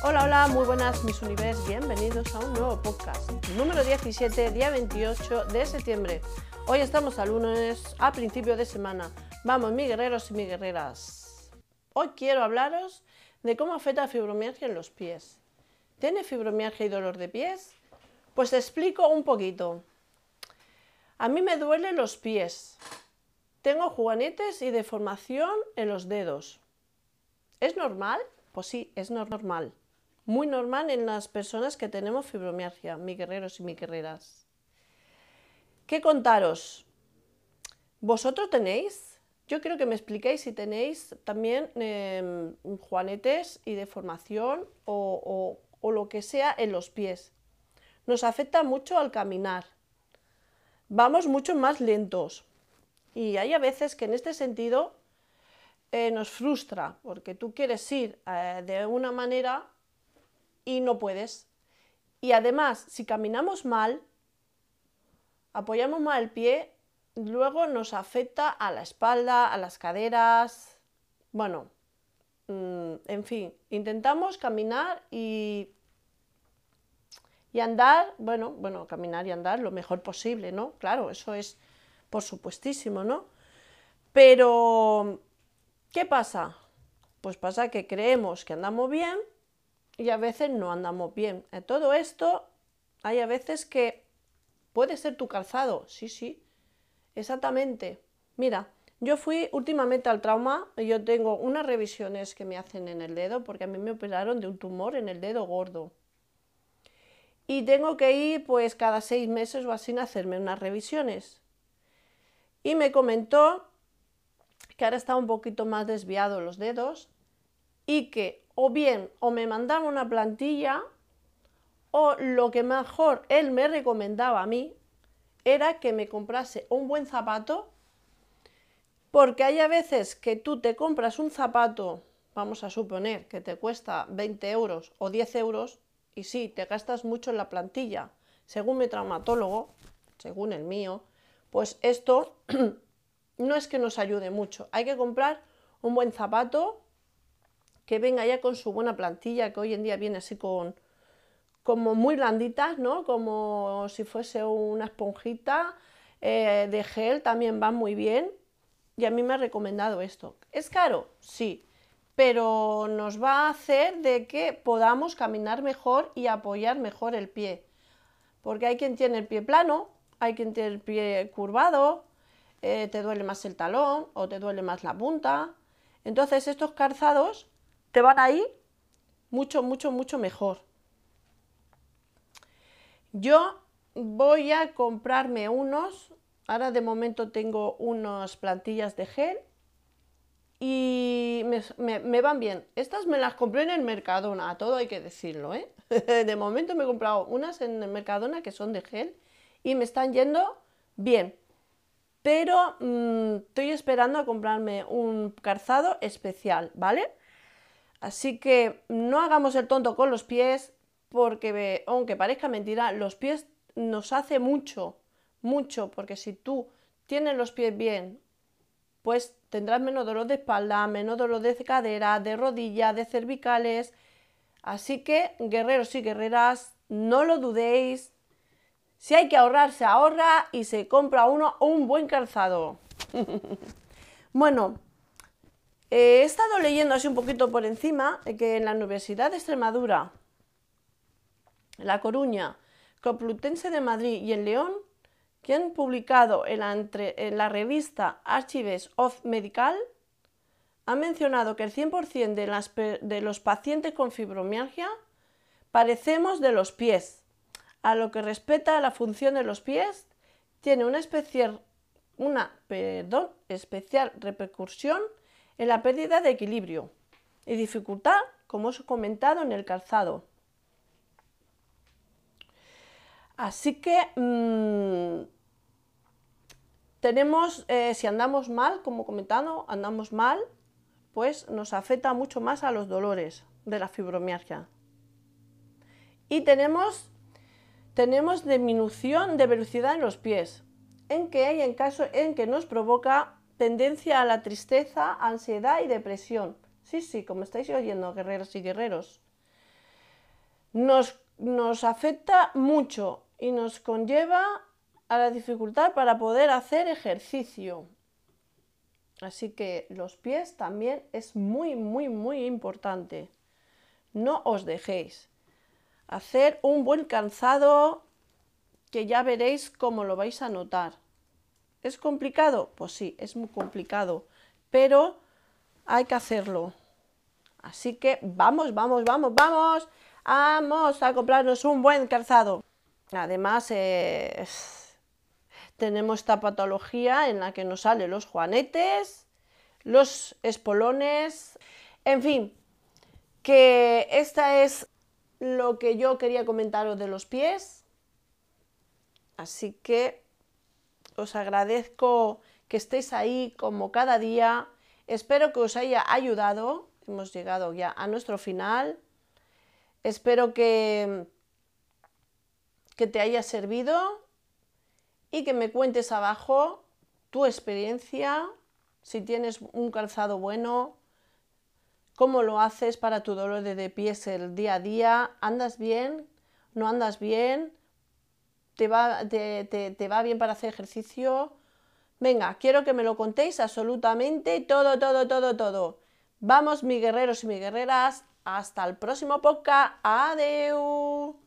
Hola, hola, muy buenas mis univers, bienvenidos a un nuevo podcast, número 17, día 28 de septiembre. Hoy estamos al lunes, a principio de semana. Vamos, mis guerreros y mis guerreras. Hoy quiero hablaros de cómo afecta la fibromialgia en los pies. ¿Tiene fibromialgia y dolor de pies? Pues te explico un poquito. A mí me duelen los pies. Tengo juanetes y deformación en los dedos. ¿Es normal? Pues sí, es normal. Muy normal en las personas que tenemos fibromialgia, mis guerreros y mis guerreras. ¿Qué contaros? ¿Vosotros tenéis? Yo quiero que me expliquéis si tenéis también juanetes y deformación o lo que sea en los pies. Nos afecta mucho al caminar. Vamos mucho más lentos. Y hay a veces que en este sentido nos frustra, porque tú quieres ir de una manera y no puedes. Y además, si caminamos mal, apoyamos mal el pie, luego nos afecta a la espalda, a las caderas. Bueno, en fin, intentamos caminar y andar, bueno, caminar y andar lo mejor posible, ¿no? Claro, eso es por supuestísimo, ¿no? Pero, ¿qué pasa? Pues pasa que creemos que andamos bien y a veces no andamos bien. En todo esto hay a veces que puede ser tu calzado, sí, exactamente. Mira, yo fui últimamente al trauma y yo tengo unas revisiones que me hacen en el dedo porque a mí me operaron de un tumor en el dedo gordo. Y tengo que ir pues cada 6 meses o así a hacerme unas revisiones. Y me comentó que ahora está un poquito más desviado los dedos y que o bien o me mandaba una plantilla o lo que mejor él me recomendaba a mí era que me comprase un buen zapato, porque hay a veces que tú te compras un zapato, vamos a suponer que te cuesta 20 euros o 10 euros y sí, te gastas mucho en la plantilla. Según mi traumatólogo, según el mío, pues esto no es que nos ayude mucho. Hay que comprar un buen zapato que venga ya con su buena plantilla, que hoy en día viene así como muy blanditas, ¿no? Como si fuese una esponjita de gel, también van muy bien. Y a mí me ha recomendado esto. ¿Es caro? Sí, pero nos va a hacer de que podamos caminar mejor y apoyar mejor el pie. Porque hay quien tiene el pie plano, hay quien tiene el pie curvado, te duele más el talón o te duele más la punta. Entonces estos calzados te van a ir mucho mejor. Yo voy a comprarme unos, ahora de momento tengo unas plantillas de gel y me van bien. Estas me las compré en el Mercadona, todo hay que decirlo, ¿eh? De momento me he comprado unas en el Mercadona que son de gel y me están yendo bien. Pero estoy esperando a comprarme un calzado especial, ¿vale? Así que no hagamos el tonto con los pies, porque aunque parezca mentira, los pies nos hace mucho, porque si tú tienes los pies bien, pues tendrás menos dolor de espalda, menos dolor de cadera, de rodilla, de cervicales. Así que, guerreros y guerreras, no lo dudéis. Si hay que ahorrar, se ahorra y se compra uno un buen calzado. Bueno, he estado leyendo así un poquito por encima que en la Universidad de Extremadura, La Coruña, Complutense de Madrid y en León, que han publicado en la revista Archives of Medical, han mencionado que el 100% de los pacientes con fibromialgia padecemos de los pies. A lo que respecta a la función de los pies, tiene una especial repercusión en la pérdida de equilibrio y dificultad, como os he comentado, en el calzado. Así que tenemos, si andamos mal, como comentado, andamos mal, pues nos afecta mucho más a los dolores de la fibromialgia. Y tenemos disminución de velocidad en los pies, en que nos provoca tendencia a la tristeza, ansiedad y depresión. Sí, como estáis oyendo, guerreros y guerreros. nos afecta mucho y nos conlleva a la dificultad para poder hacer ejercicio. Así que los pies también es muy, muy, muy importante. No os dejéis. Hacer un buen calzado que ya veréis cómo lo vais a notar. ¿Es complicado? Pues sí, es muy complicado, pero hay que hacerlo. Así que vamos, vamos, vamos, vamos, vamos a comprarnos un buen calzado. Además, tenemos esta patología en la que nos salen los juanetes, los espolones, en fin, que esta es lo que yo quería comentaros de los pies. Así que os agradezco que estéis ahí como cada día. Espero que os haya ayudado. Hemos llegado ya a nuestro final. Espero que te haya servido y que me cuentes abajo tu experiencia, si tienes un calzado bueno, cómo lo haces para tu dolor de pies el día a día. ¿Andas bien? ¿No andas bien? ¿Te va bien para hacer ejercicio? Venga, quiero que me lo contéis absolutamente todo, todo, todo, todo. Vamos, mis guerreros y mis guerreras, hasta el próximo podcast. Adeu.